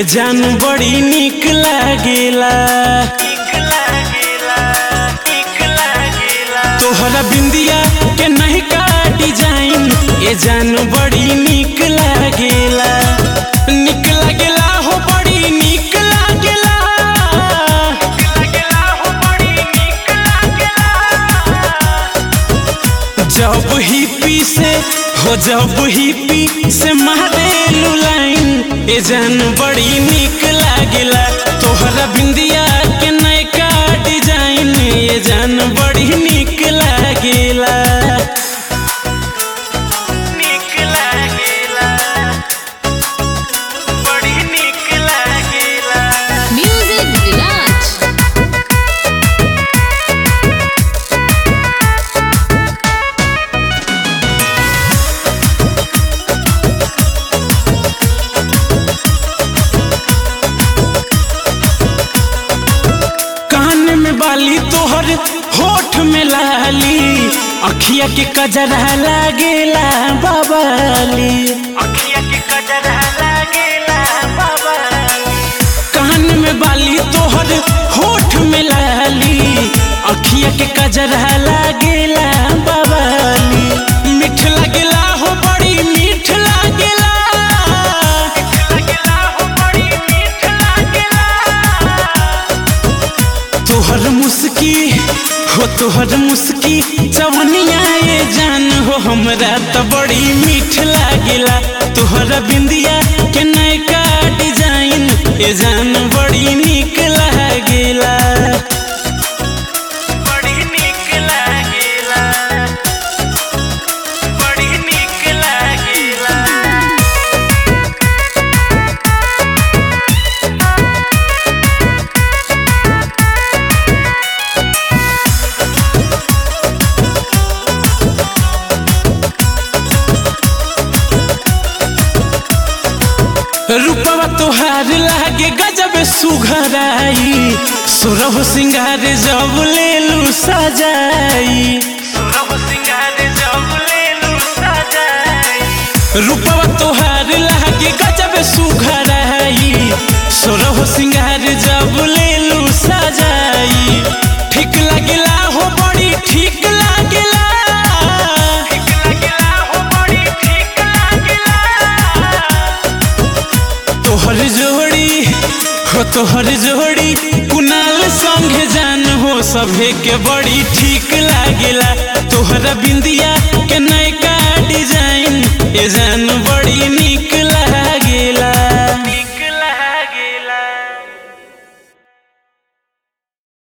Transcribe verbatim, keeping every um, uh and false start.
ए जान बड़ी निक लागेला तोहरा बिंदिया के नहीं का डिजाइन ए जान बड़ी निक लागेला निक लागेला हो बड़ी निक लागेला जब ही पी से हो जब ही पी से मारेलू लाइन ए जान बड़ी निक लागेला तोहरा बिंदिया के नयका डिजाइन ए जान बड़ी निक लागेला निक लागेला बड़ी निक लागेला म्यूजिक विराज कान में बाली तोहर होठ में लाली अखिया के कजरा लागेला बाबाली अखिया के कजरा लागेला बाबाली कान में बाली तोहर होठ में लाली अखिया के कजरा लागेला बाबाली मीठ लागेला हो बड़ी मीठ लागेला तोहर मुस्की हो तोहर मुस्की जवनिया ये जान हो हमरा त बड़ी मीठ लागेला तोहरा बिंदिया के नयका डिजाइन ए जान बड़ी निक लागेला बड़ी निक लागेला बड़ी निक लागेला रूपवा तोहार लागे गजब सुघराई सुरह सिंगार जब लेलू सजाई सुरह सिंगार जब लेलू सजाई रूपवा तोहार लागे गजब सुघराई सुरह सिंगार जब लेलू सजाई ठीक लागेला हो बड़ी ठीक लागेला तोहर जोड़ी हो तोहर जोड़ी कुनाल संगे जान हो सभे के बड़ी ठीक लागेला तोहरा बिंदिया के नयका डिजाइन ए जान